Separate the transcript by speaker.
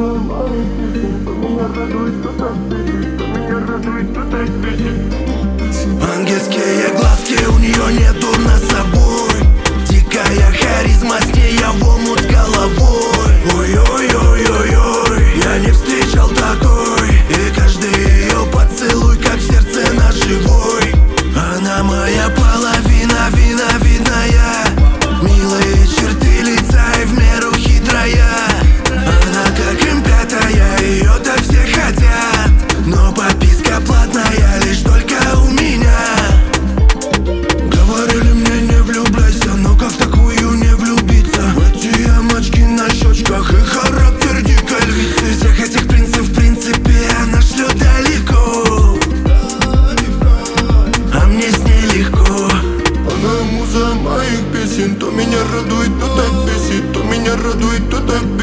Speaker 1: муза моих песен. То меня радует, то так бесит, то меня радует, то так бесит.
Speaker 2: Ангельские глазки, у нее нету над собой. Дикая харизма, с ней я в омут с головой. Ой-ой-ой-ой-ой, я не встречал такой. И каждый ее поцелуй, как в сердце ножевой. Она моя половина, видная. Милые черты лица и в меру хитрая. Она как М5, ее-то все хотят. Но подписка платная лишь только у меня. Говорили мне не влюбляйся, но как в такую не влюбиться? В эти ямочки на щечках и характер дикой львицы. Всех этих принцев в принципе она шлет далеко, а мне с ней легко.
Speaker 1: Она муза моих песен. То меня радует, то так бесит, то меня радует, то так бесит.